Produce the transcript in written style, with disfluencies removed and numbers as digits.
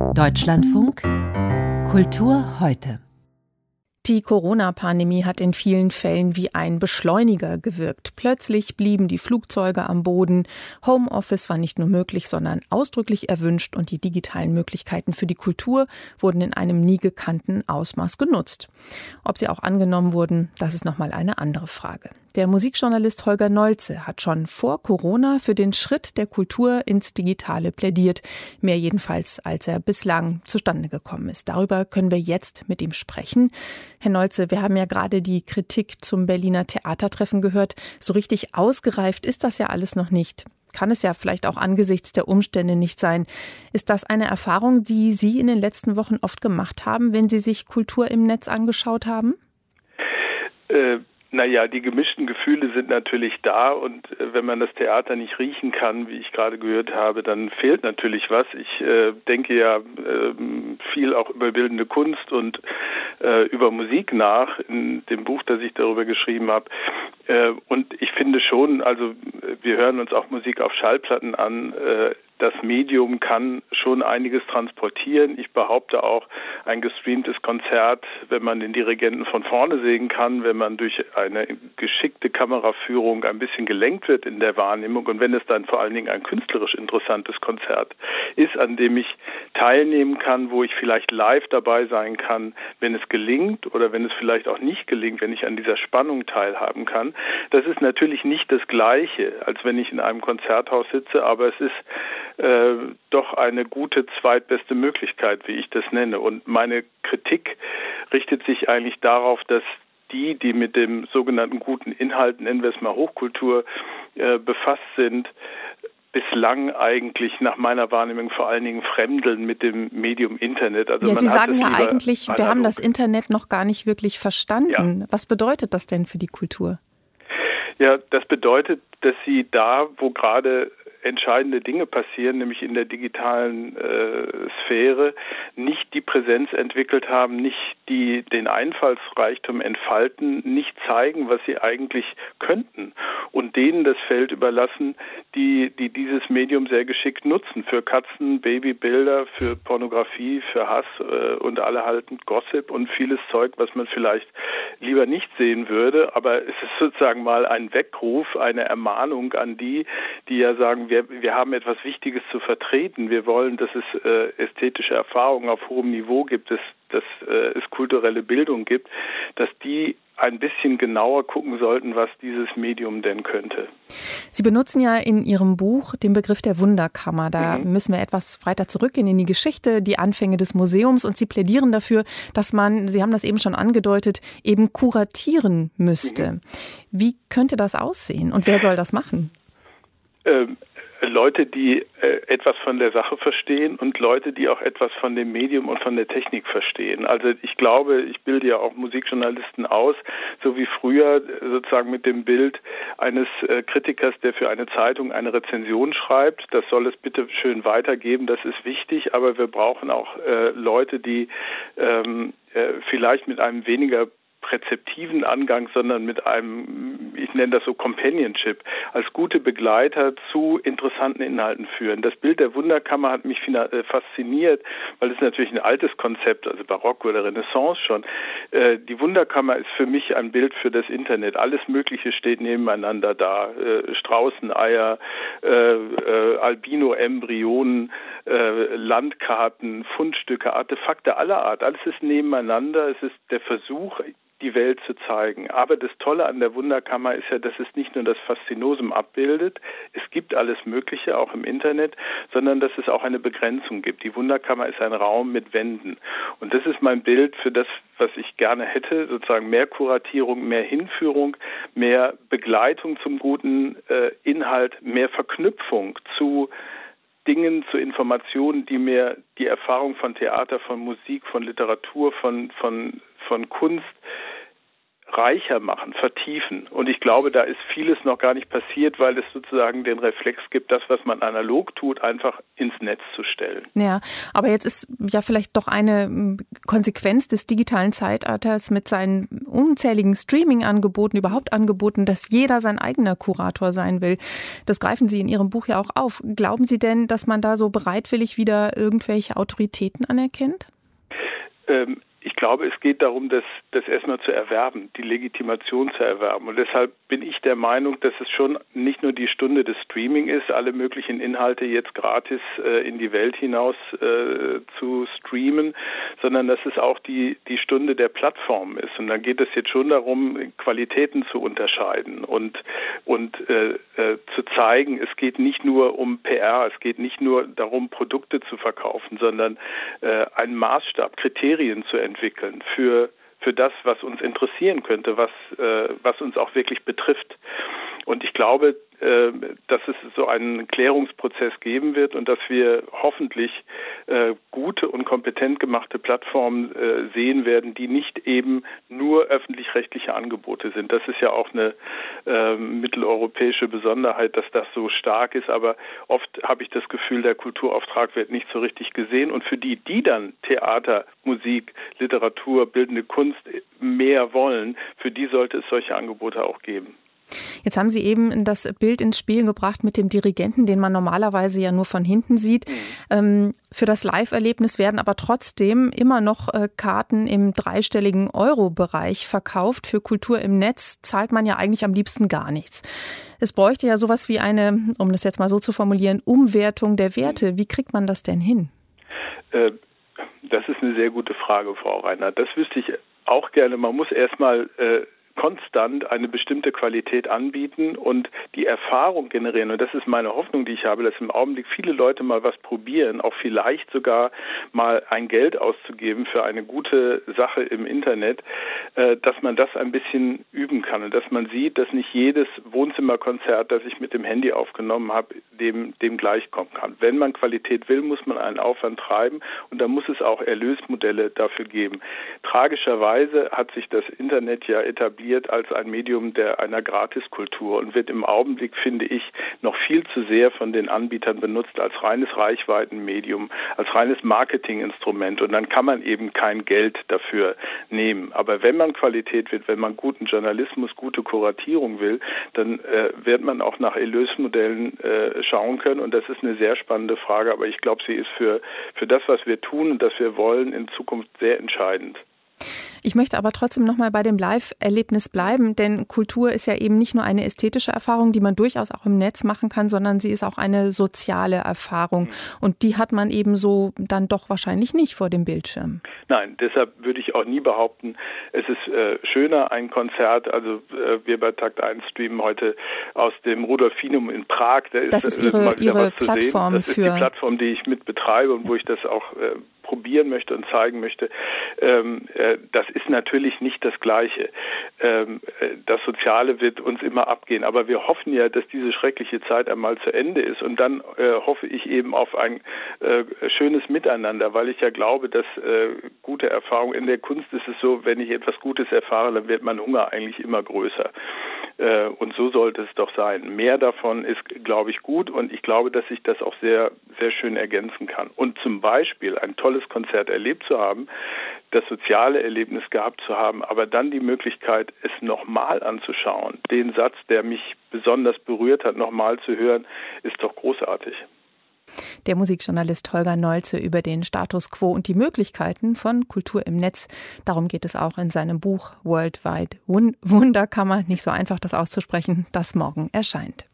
Deutschlandfunk Kultur heute. Die Corona-Pandemie hat in vielen Fällen wie ein Beschleuniger gewirkt. Plötzlich blieben die Flugzeuge am Boden. Homeoffice war nicht nur möglich, sondern ausdrücklich erwünscht und die digitalen Möglichkeiten für die Kultur wurden in einem nie gekannten Ausmaß genutzt. Ob sie auch angenommen wurden, das ist nochmal eine andere Frage. Der Musikjournalist Holger Nolze hat schon vor Corona für den Schritt der Kultur ins Digitale plädiert. Mehr jedenfalls, als er bislang zustande gekommen ist. Darüber können wir jetzt mit ihm sprechen. Herr Nolze, wir haben ja gerade die Kritik zum Berliner Theatertreffen gehört. So richtig ausgereift ist das ja alles noch nicht. Kann es ja vielleicht auch angesichts der Umstände nicht sein. Ist das eine Erfahrung, die Sie in den letzten Wochen oft gemacht haben, wenn Sie sich Kultur im Netz angeschaut haben? Naja, die gemischten Gefühle sind natürlich da und wenn man das Theater nicht riechen kann, wie ich gerade gehört habe, dann fehlt natürlich was. Ich denke ja viel auch über bildende Kunst und über Musik nach in dem Buch, das ich darüber geschrieben habe. Und ich finde schon, also wir hören uns auch Musik auf Schallplatten an, das Medium kann schon einiges transportieren. Ich behaupte auch, ein gestreamtes Konzert, wenn man den Dirigenten von vorne sehen kann, wenn man durch eine geschickte Kameraführung ein bisschen gelenkt wird in der Wahrnehmung und wenn es dann vor allen Dingen ein künstlerisch interessantes Konzert ist, an dem ich teilnehmen kann, wo ich vielleicht live dabei sein kann, wenn es gelingt oder wenn es vielleicht auch nicht gelingt, wenn ich an dieser Spannung teilhaben kann. Das ist natürlich nicht das Gleiche, als wenn ich in einem Konzerthaus sitze, aber es ist doch eine gute zweitbeste Möglichkeit, wie ich das nenne. Und meine Kritik richtet sich eigentlich darauf, dass die mit dem sogenannten guten Inhalt, nennen wir es mal Hochkultur, befasst sind, bislang eigentlich nach meiner Wahrnehmung vor allen Dingen fremdeln mit dem Medium Internet. Also ja, Sie sagen ja eigentlich, wir haben das Internet noch gar nicht wirklich verstanden. Ja. Was bedeutet das denn für die Kultur? Ja, das bedeutet, dass sie da, wo gerade entscheidende Dinge passieren, nämlich in der digitalen Sphäre, nicht die Präsenz entwickelt haben, nicht den Einfallsreichtum entfalten, nicht zeigen, was sie eigentlich könnten und denen das Feld überlassen, die dieses Medium sehr geschickt nutzen, für Katzen, Babybilder, für Pornografie, für Hass und allerhalben Gossip und vieles Zeug, was man vielleicht lieber nicht sehen würde, aber es ist sozusagen mal ein Weckruf, eine Ermahnung an die ja sagen, wir haben etwas Wichtiges zu vertreten. Wir wollen, dass es ästhetische Erfahrungen auf hohem Niveau gibt, dass es kulturelle Bildung gibt, dass die ein bisschen genauer gucken sollten, was dieses Medium denn könnte. Sie benutzen ja in Ihrem Buch den Begriff der Wunderkammer. Da müssen wir etwas weiter zurückgehen in die Geschichte, die Anfänge des Museums. Und Sie plädieren dafür, dass man, Sie haben das eben schon angedeutet, eben kuratieren müsste. Wie könnte das aussehen und wer soll das machen? Leute, die etwas von der Sache verstehen und Leute, die auch etwas von dem Medium und von der Technik verstehen. Also ich glaube, ich bilde ja auch Musikjournalisten aus, so wie früher sozusagen mit dem Bild eines Kritikers, der für eine Zeitung eine Rezension schreibt. Das soll es bitte schön weitergeben, das ist wichtig, aber wir brauchen auch Leute, die vielleicht mit einem weniger rezeptiven Angang, sondern mit einem, ich nenne das so Companionship, als gute Begleiter zu interessanten Inhalten führen. Das Bild der Wunderkammer hat mich fasziniert, weil es natürlich ein altes Konzept, also Barock oder Renaissance schon. Die Wunderkammer ist für mich ein Bild für das Internet. Alles Mögliche steht nebeneinander da. Straußeneier, Albino-Embryonen, Landkarten, Fundstücke, Artefakte aller Art. Alles ist nebeneinander. Es ist der Versuch, die Welt zu zeigen. Aber das Tolle an der Wunderkammer ist ja, dass es nicht nur das Faszinosum abbildet, es gibt alles Mögliche, auch im Internet, sondern dass es auch eine Begrenzung gibt. Die Wunderkammer ist ein Raum mit Wänden. Und das ist mein Bild für das, was ich gerne hätte, sozusagen mehr Kuratierung, mehr Hinführung, mehr Begleitung zum guten Inhalt, mehr Verknüpfung zu Dingen, zu Informationen, die mir die Erfahrung von Theater, von Musik, von Literatur, von Kunst reicher machen, vertiefen. Und ich glaube, da ist vieles noch gar nicht passiert, weil es sozusagen den Reflex gibt, das, was man analog tut, einfach ins Netz zu stellen. Ja, aber jetzt ist ja vielleicht doch eine Konsequenz des digitalen Zeitalters mit seinen unzähligen Streaming-Angeboten, überhaupt Angeboten, dass jeder sein eigener Kurator sein will. Das greifen Sie in Ihrem Buch ja auch auf. Glauben Sie denn, dass man da so bereitwillig wieder irgendwelche Autoritäten anerkennt? Ich glaube, es geht darum, das erstmal zu erwerben, die Legitimation zu erwerben. Und deshalb bin ich der Meinung, dass es schon nicht nur die Stunde des Streaming ist, alle möglichen Inhalte jetzt gratis in die Welt hinaus zu streamen, sondern dass es auch die Stunde der Plattform ist. Und dann geht es jetzt schon darum, Qualitäten zu unterscheiden und zu zeigen, es geht nicht nur um PR, es geht nicht nur darum, Produkte zu verkaufen, sondern einen Maßstab, Kriterien zu entwickeln für das, was uns interessieren könnte, was uns auch wirklich betrifft. Und ich glaube, dass es so einen Klärungsprozess geben wird und dass wir hoffentlich gute und kompetent gemachte Plattformen sehen werden, die nicht eben nur öffentlich-rechtliche Angebote sind. Das ist ja auch eine mitteleuropäische Besonderheit, dass das so stark ist. Aber oft habe ich das Gefühl, der Kulturauftrag wird nicht so richtig gesehen. Und für die dann Theater, Musik, Literatur, bildende Kunst mehr wollen, für die sollte es solche Angebote auch geben. Jetzt haben Sie eben das Bild ins Spiel gebracht mit dem Dirigenten, den man normalerweise ja nur von hinten sieht. Für das Live-Erlebnis werden aber trotzdem immer noch Karten im dreistelligen Euro-Bereich verkauft. Für Kultur im Netz zahlt man ja eigentlich am liebsten gar nichts. Es bräuchte ja sowas wie eine, um das jetzt mal so zu formulieren, Umwertung der Werte. Wie kriegt man das denn hin? Das ist eine sehr gute Frage, Frau Reinhardt. Das wüsste ich auch gerne. Man muss erstmal konstant eine bestimmte Qualität anbieten und die Erfahrung generieren. Und das ist meine Hoffnung, die ich habe, dass im Augenblick viele Leute mal was probieren, auch vielleicht sogar mal ein Geld auszugeben für eine gute Sache im Internet, dass man das ein bisschen üben kann und dass man sieht, dass nicht jedes Wohnzimmerkonzert, das ich mit dem Handy aufgenommen habe, dem gleichkommen kann. Wenn man Qualität will, muss man einen Aufwand treiben und dann muss es auch Erlösmodelle dafür geben. Tragischerweise hat sich das Internet ja etabliert als ein Medium einer Gratiskultur und wird im Augenblick, finde ich, noch viel zu sehr von den Anbietern benutzt als reines Reichweitenmedium, als reines Marketinginstrument und dann kann man eben kein Geld dafür nehmen. Aber wenn man Qualität will, wenn man guten Journalismus, gute Kuratierung will, dann wird man auch nach Erlösmodellen schauen können und das ist eine sehr spannende Frage, aber ich glaube, sie ist für das, was wir tun und das wir wollen, in Zukunft sehr entscheidend. Ich möchte aber trotzdem noch mal bei dem Live-Erlebnis bleiben, denn Kultur ist ja eben nicht nur eine ästhetische Erfahrung, die man durchaus auch im Netz machen kann, sondern sie ist auch eine soziale Erfahrung. Und die hat man eben so dann doch wahrscheinlich nicht vor dem Bildschirm. Nein, deshalb würde ich auch nie behaupten, es ist schöner, ein Konzert, also wir bei Takt 1 streamen heute aus dem Rudolfinum in Prag. Das ist Ihre Plattform. Das ist die Plattform, die ich mit betreibe und wo ich das auch probieren möchte und zeigen möchte. Das ist natürlich nicht das Gleiche. Das Soziale wird uns immer abgehen, aber wir hoffen ja, dass diese schreckliche Zeit einmal zu Ende ist und dann hoffe ich eben auf ein schönes Miteinander, weil ich ja glaube, dass gute Erfahrung in der Kunst ist es so, wenn ich etwas Gutes erfahre, dann wird mein Hunger eigentlich immer größer. Und so sollte es doch sein. Mehr davon ist, glaube ich, gut und ich glaube, dass sich das auch sehr, sehr schön ergänzen kann. Und zum Beispiel ein tolles Konzert erlebt zu haben, das soziale Erlebnis gehabt zu haben, aber dann die Möglichkeit, es nochmal anzuschauen, den Satz, der mich besonders berührt hat, nochmal zu hören, ist doch großartig. Der Musikjournalist Holger Neulze über den Status quo und die Möglichkeiten von Kultur im Netz. Darum geht es auch in seinem Buch Worldwide Wunderkammer. Nicht so einfach, das auszusprechen, das morgen erscheint.